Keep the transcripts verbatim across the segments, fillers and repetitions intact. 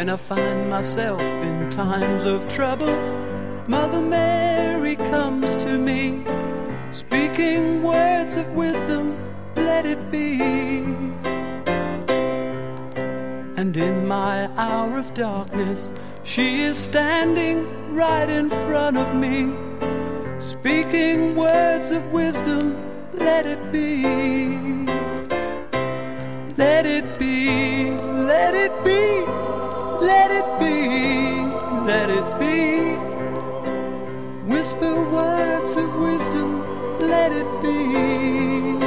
When I find myself in times of trouble, Mother Mary comes to me, speaking words of wisdom, let it be. And in my hour of darkness, she is standing right in front of me, speaking words of wisdom, let it be. Let it be, let it be, let it be, let it be. Whisper words of wisdom, let it be.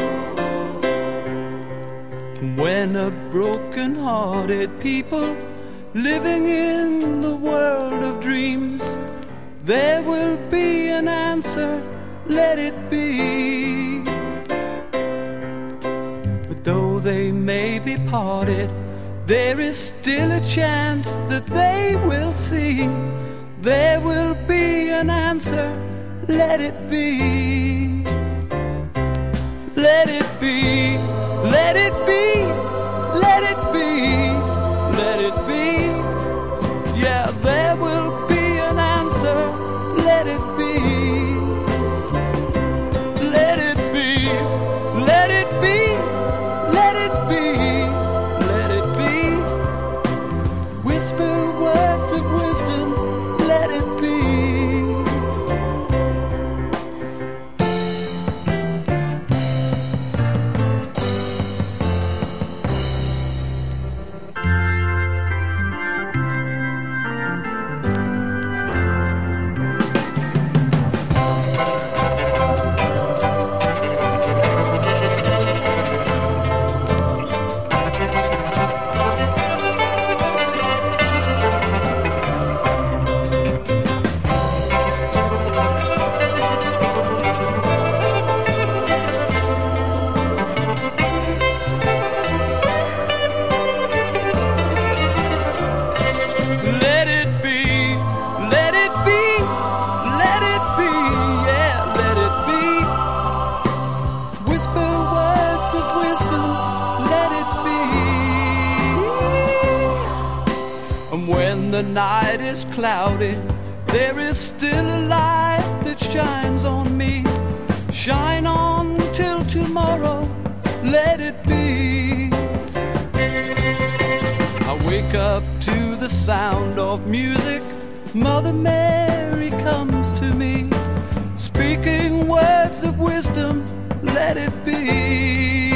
When a broken-hearted people living in the world of dreams, there will be an answer, let it be. But though they may be parted, there is still a chance that they will see. There will be an answer, let it be. Let it be, let it be, let it be, let it be. Yeah, there will be an answer, let it be. Let it be, let it be, let it be, let it be. Whisper words of wisdom, let it be. The night is cloudy, there is still a light that shines on me. Shine on till tomorrow, let it be. I wake up to the sound of music, Mother Mary comes to me, speaking words of wisdom, let it be.